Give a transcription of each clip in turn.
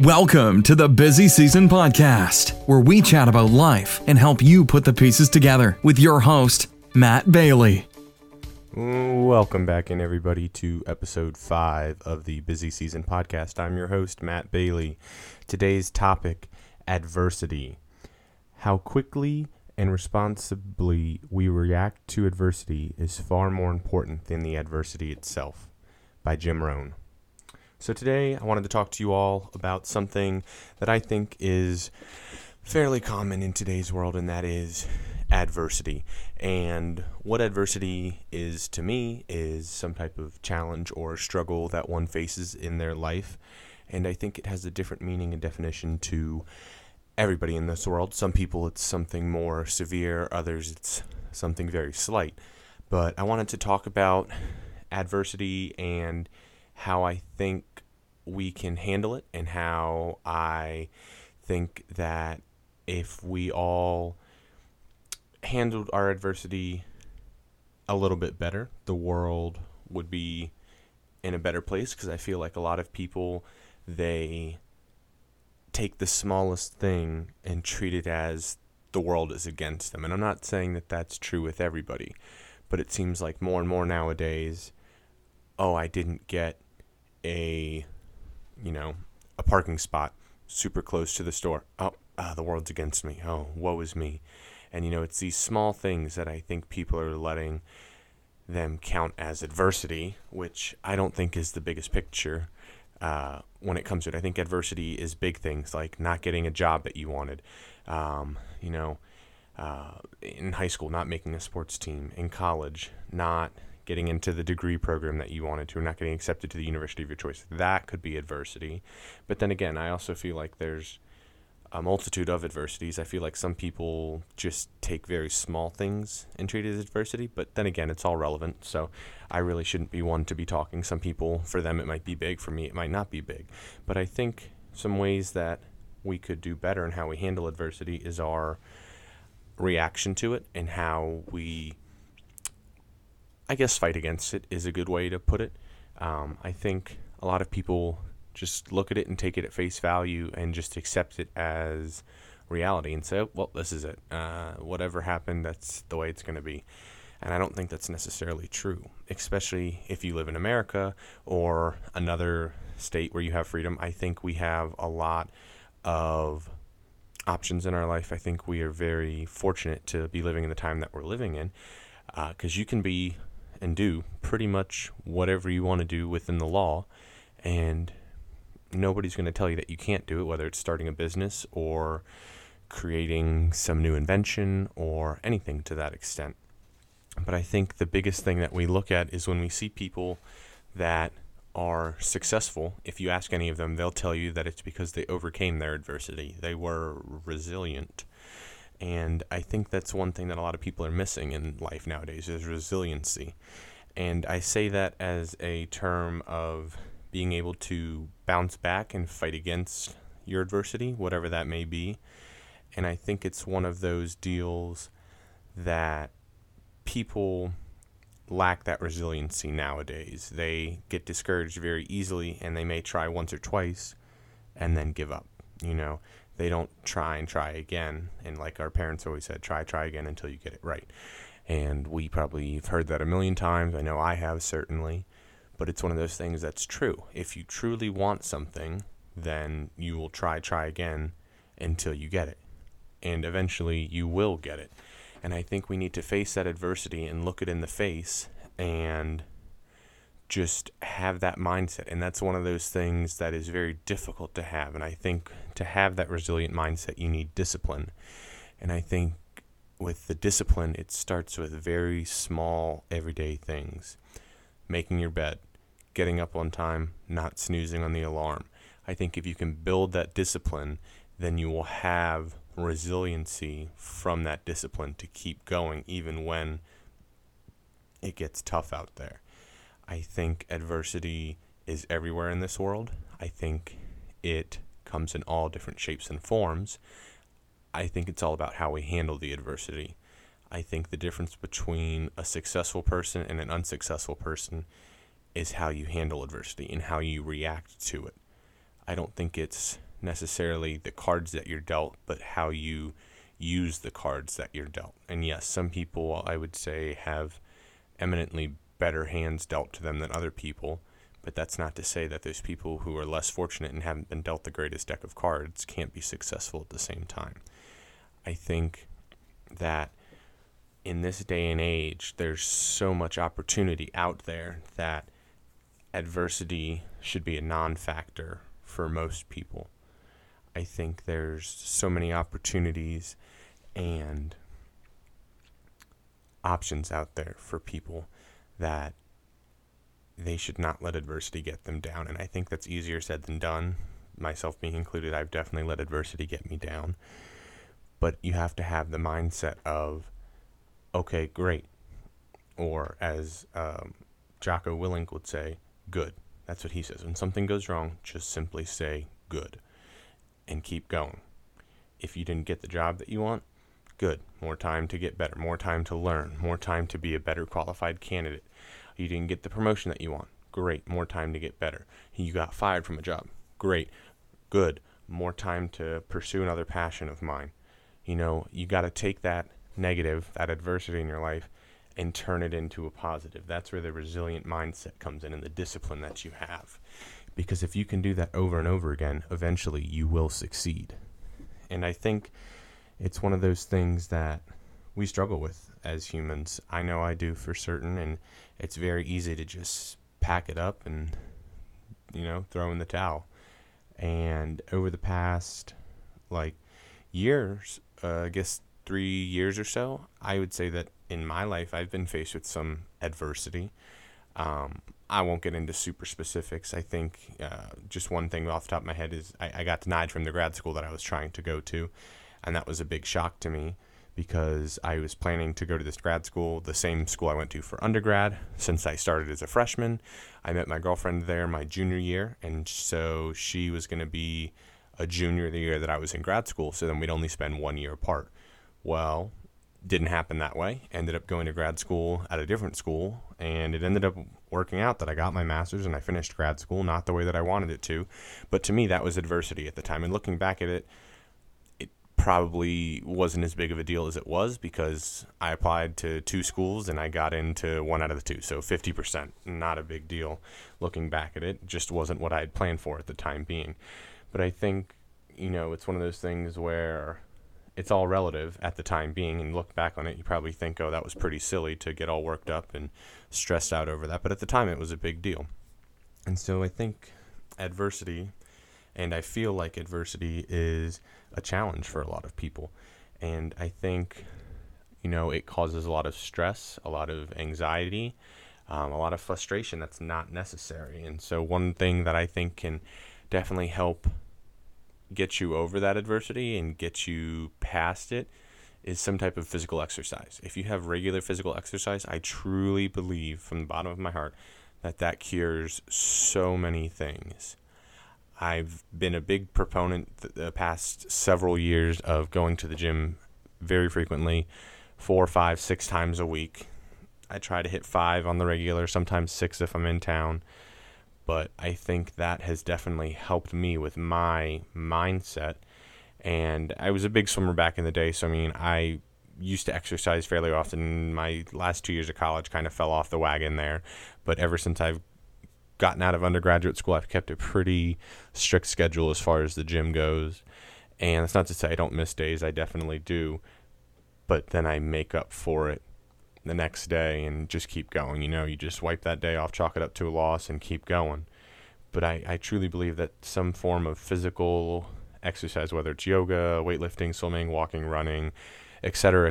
Welcome to the Busy Season Podcast, where we chat about life and help you put the pieces together with your host, Matt Bailey. Welcome back in, everybody, to episode 5 of the Busy Season Podcast. I'm your host, Matt Bailey. Today's topic, adversity. How quickly and responsibly we react to adversity is far more important than the adversity itself, by Jim Rohn. So today I wanted to talk to you all about something that I think is fairly common in today's world, and that is adversity. And what adversity is to me is some type of challenge or struggle that one faces in their life. And I think it has a different meaning and definition to everybody in this world. Some people it's something more severe, others it's something very slight. But I wanted to talk about adversity and how I think we can handle it, and how I think that if we all handled our adversity a little bit better, the world would be in a better place. Because I feel like a lot of people, they take the smallest thing and treat it as the world is against them. And I'm not saying that that's true with everybody, but it seems like more and more nowadays, I didn't get a parking spot super close to the store. The world's against me. Woe is me. And, it's these small things that I think people are letting them count as adversity, which I don't think is the biggest picture when it comes to it. I think adversity is big things like not getting a job that you wanted, in high school, not making a sports team, in college, not getting into the degree program that you wanted to, or not getting accepted to the university of your choice. That could be adversity. But then again, I also feel like there's a multitude of adversities. I feel like some people just take very small things and treat it as adversity, but then again, it's all relevant, so I really shouldn't be one to be talking. Some people, for them, it might be big. For me, it might not be big. But I think some ways that we could do better in how we handle adversity is our reaction to it, and how we, fight against it is a good way to put it. I think a lot of people just look at it and take it at face value and just accept it as reality and say, well, this is it. Whatever happened, that's the way it's going to be. And I don't think that's necessarily true, especially if you live in America or another state where you have freedom. I think we have a lot of options in our life. I think we are very fortunate to be living in the time that we're living in, because you can be and do pretty much whatever you want to do within the law, and nobody's going to tell you that you can't do it, whether it's starting a business or creating some new invention or anything to that extent. But I think the biggest thing that we look at is when we see people that are successful. If you ask any of them, they'll tell you that it's because they overcame their adversity. They were resilient. And I think that's one thing that a lot of people are missing in life nowadays is resiliency. And I say that as a term of being able to bounce back and fight against your adversity, whatever that may be. And I think it's one of those deals that people lack that resiliency nowadays. They get discouraged very easily, and they may try once or twice and then give up. They don't try again. And like our parents always said, try again until you get it right. And we probably have heard that a million times. I know I have, certainly. But it's one of those things that's true. If you truly want something, then you will try again until you get it. And eventually you will get it. And I think we need to face that adversity and look it in the face and just have that mindset. And that's one of those things that is very difficult to have. And I think to have that resilient mindset, you need discipline. And I think with the discipline, it starts with very small, everyday things. Making your bed, getting up on time, not snoozing on the alarm. I think if you can build that discipline, then you will have resiliency from that discipline to keep going even when it gets tough out there. I think adversity is everywhere in this world. I think it comes in all different shapes and forms. I think it's all about how we handle the adversity. I think the difference between a successful person and an unsuccessful person is how you handle adversity and how you react to it. I don't think it's necessarily the cards that you're dealt, but how you use the cards that you're dealt. And yes, some people, I would say, have eminently better hands dealt to them than other people, but that's not to say that those people who are less fortunate and haven't been dealt the greatest deck of cards can't be successful at the same time. I think that in this day and age, there's so much opportunity out there that adversity should be a non-factor for most people. I think there's so many opportunities and options out there for people that they should not let adversity get them down. And I think that's easier said than done, myself being included. I've definitely let adversity get me down. But you have to have the mindset of, okay, great. Or as Jocko Willink would say, good. That's what he says. When something goes wrong, just simply say good and keep going. If you didn't get the job that you want, good. More time to get better, more time to learn, more time to be a better qualified candidate. You didn't get the promotion that you want, great. More time to get better. You got fired from a job, great, good. More time to pursue another passion of mine. You got to take that negative, that adversity in your life, and turn it into a positive. That's where the resilient mindset comes in and the discipline that you have. Because if you can do that over and over again, eventually you will succeed. And I think it's one of those things that we struggle with as humans. I know I do for certain, and it's very easy to just pack it up and, throw in the towel. And over the past, years, I guess 3 years or so, I would say that in my life, I've been faced with some adversity. I won't get into super specifics. I think just one thing off the top of my head is I got denied from the grad school that I was trying to go to, and that was a big shock to me because I was planning to go to this grad school, the same school I went to for undergrad, since I started as a freshman. I met my girlfriend there my junior year, and so she was going to be a junior the year that I was in grad school, so then we'd only spend 1 year apart. Well, didn't happen that way. Ended up going to grad school at a different school, and it ended up working out that I got my master's and I finished grad school, not the way that I wanted it to. But to me, that was adversity at the time. And looking back at it, it probably wasn't as big of a deal as it was because I applied to 2 schools and I got into 1 out of the 2. So 50%, not a big deal. Looking back at it, just wasn't what I had planned for at the time being. But I think, it's one of those things where it's all relative at the time being, and look back on it, you probably think, oh, that was pretty silly to get all worked up and stressed out over that. But at the time, it was a big deal. And so I think adversity, and I feel like adversity is a challenge for a lot of people. And I think, it causes a lot of stress, a lot of anxiety, a lot of frustration that's not necessary. And so one thing that I think can definitely help get you over that adversity and get you past it is some type of physical exercise. If you have regular physical exercise, I truly believe from the bottom of my heart that cures so many things. I've been a big proponent the past several years of going to the gym very frequently, 4, 5, 6 times a week. I try to hit 5 on the regular, sometimes 6 if I'm in town. But I think that has definitely helped me with my mindset. And I was a big swimmer back in the day, so I used to exercise fairly often. My last 2 years of college kind of fell off the wagon there. But ever since I've gotten out of undergraduate school, I've kept a pretty strict schedule as far as the gym goes. And that's not to say I don't miss days. I definitely do. But then I make up for it the next day and just keep going. You just wipe that day off, chalk it up to a loss, and keep going. But I truly believe that some form of physical exercise, whether it's yoga, weightlifting, swimming, walking, running, etc.,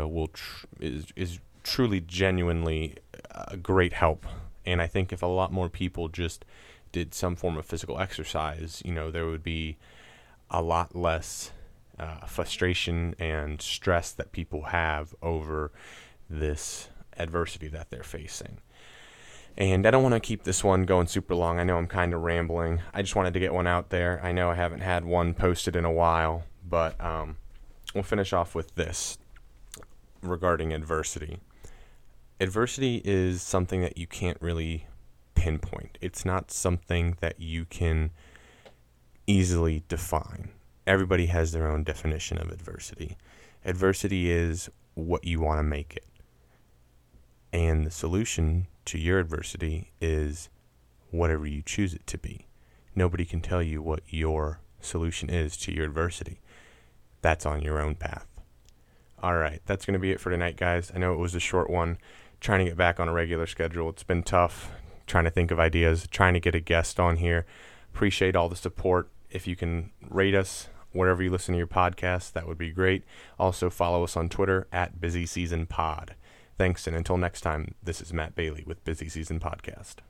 is truly genuinely a great help. And I think if a lot more people just did some form of physical exercise, there would be a lot less frustration and stress that people have over this adversity that they're facing. And I don't want to keep this one going super long. I know I'm kind of rambling. I just wanted to get one out there. I know I haven't had one posted in a while, but we'll finish off with this regarding adversity. Adversity is something that you can't really pinpoint. It's not something that you can easily define. Everybody has their own definition of adversity. Adversity is what you want to make it. And the solution to your adversity is whatever you choose it to be. Nobody can tell you what your solution is to your adversity. That's on your own path. All right, that's going to be it for tonight, guys. I know it was a short one. Trying to get back on a regular schedule. It's been tough trying to think of ideas, trying to get a guest on here. Appreciate all the support. If you can rate us wherever you listen to your podcast, that would be great. Also, follow us on Twitter @BusySeasonPod. Thanks, and until next time, this is Matt Bailey with Busy Season Podcast.